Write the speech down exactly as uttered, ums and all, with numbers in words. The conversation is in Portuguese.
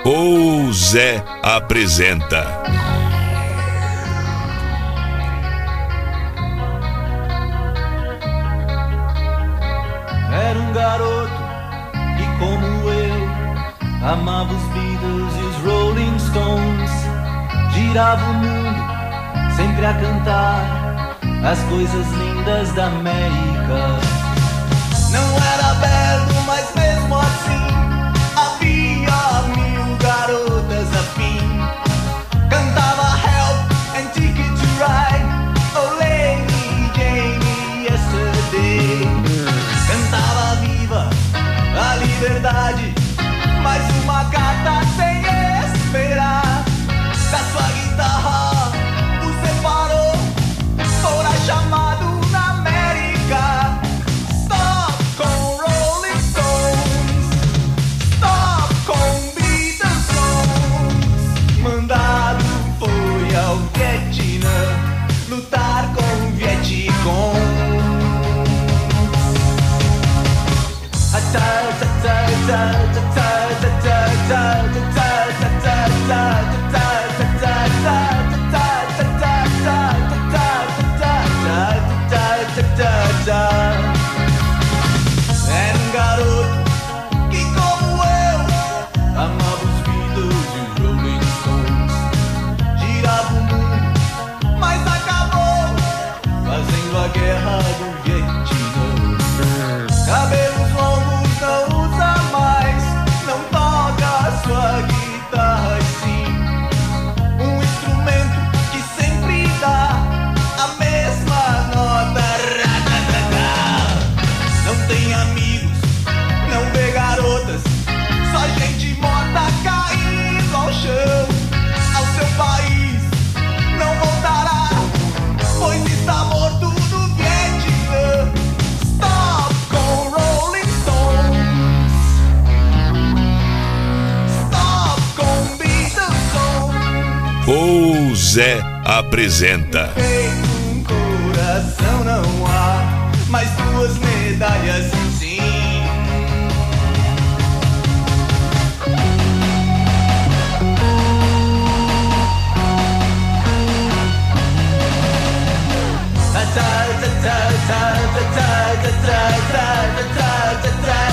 O Zé apresenta. Era um garoto que, como eu, amava os Beatles e os Rolling Stones. Girava o mundo sempre a cantar as coisas lindas da América. Não era belo, mas mesmo assim havia mil garotas afim. Cantava Help and Ticket to Ride, Oh Lady Jane Yesterday. Cantava viva a liberdade, mais uma carta sem esperar. Da sua guitarra o separou, fora chamado na América. Stop com Rolling Stones, stop com Beatles Songs. Mandado foi ao Vietnã lutar com o Vietcong. Era um garoto que, como eu, amava os Beatles e os Rolling Stones. Girava o mundo, mas acabou fazendo a guerra do Vietnã. Cabelos longos não usa mais, não toca a sua guitarra e sim um instrumento que sempre dá a mesma nota. Não tem amigos, não vê garotas, só gente morta caindo ao chão. Ao seu país não voltará, pois está morto no Vietnã. Stop com Rolling Stones, stop com Beatles Songs. O Zé apresenta. Feito um coração não há, mais duas medalhas sim. Ta ta ta ta ta ta ta ta ta ta ta ta.